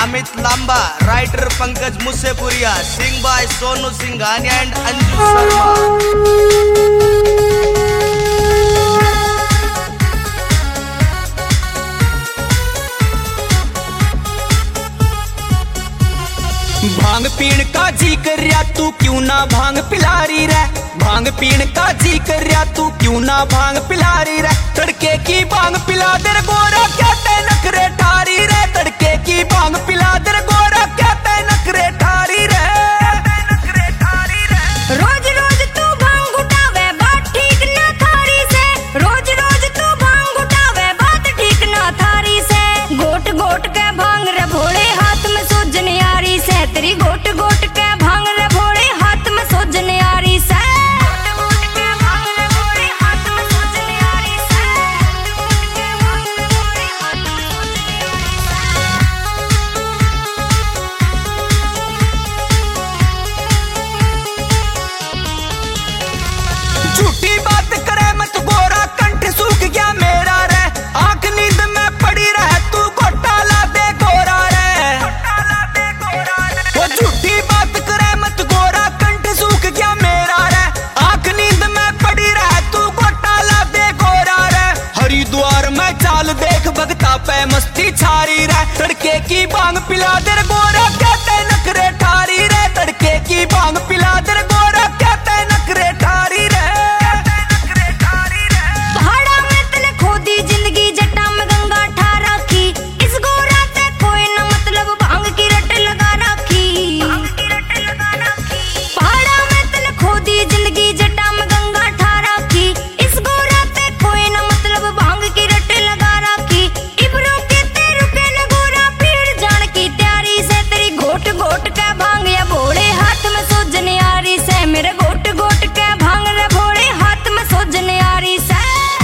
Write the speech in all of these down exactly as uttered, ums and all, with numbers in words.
Amit Lamba, writer Pankaj Musepuriya, sing by Sonu Singhania and Anju Sharma. भांग पीण का जी कर रहा तू क्यों ना भांग पिला रही रे। भांग पीण का जी कर रहा तू क्यों ना भांग पिला रही रे। तड़के की भांग पिला दे गोरा कहते नखरे ठारी रे। तड़के की भांग पिला दे गोरा कहते नखरे ठारी रे। रोज रोज तू भांग उठावे बात ठीक ना थारी से। रोज रोज तू भांग उठावे बात ठीक ना थारी से। गोट गोट के भांग रे भोले हाथ में सोजन यारी से। तेरी गोट गोट के भांग रे भोले हाथ में सोजन यारी से। झूठी बात करे मत गोरा कंठ सूख गया मेरा रे। आंख नींद में पड़ी रहे तू घोटाला दे गोरा रे। वो झूठी बात करे मत गोरा कंठ सूख गया मेरा रे। आंख नींद में पड़ी रहे तू घोटाला दे गोरा रे। हरिद्वार में चाल देख भगता पे मस्ती छारी रे। तड़के की भांग पिला दे गोरा कहते नखरे ठारी रे। तड़के की भांग पिला दे गोरा कहते नखरे ठारी रे। मेरे गोट गोट के भांग रे भोले हाथ में सोजन यारी से।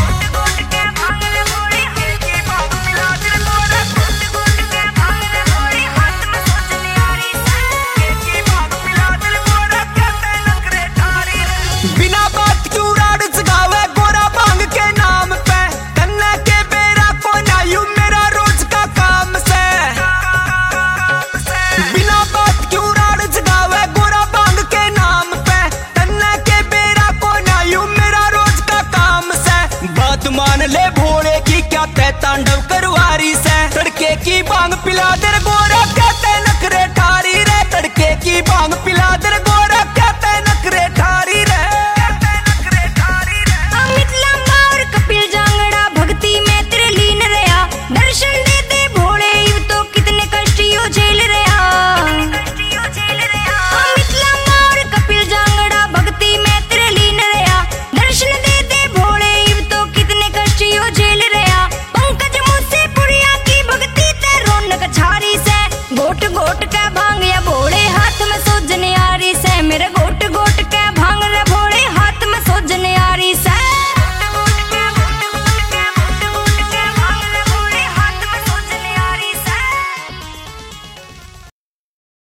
बिना बात क्यों राड जगावे गोरा भांग के नाम पे। तन्ने के बेरा को ना यूं मेरा रोज का काम से। बिना बात क्यों राड जगावे गोरा भांग के नाम पे। तन्ने के बेरा को ना यूं मेरा रोज का काम से। बात मान ले भोले की क्या तै तांडव करवारी से। तड़के की भांग पिला दे गोरा कहते नखरे ठारी रे। तड़के की भांग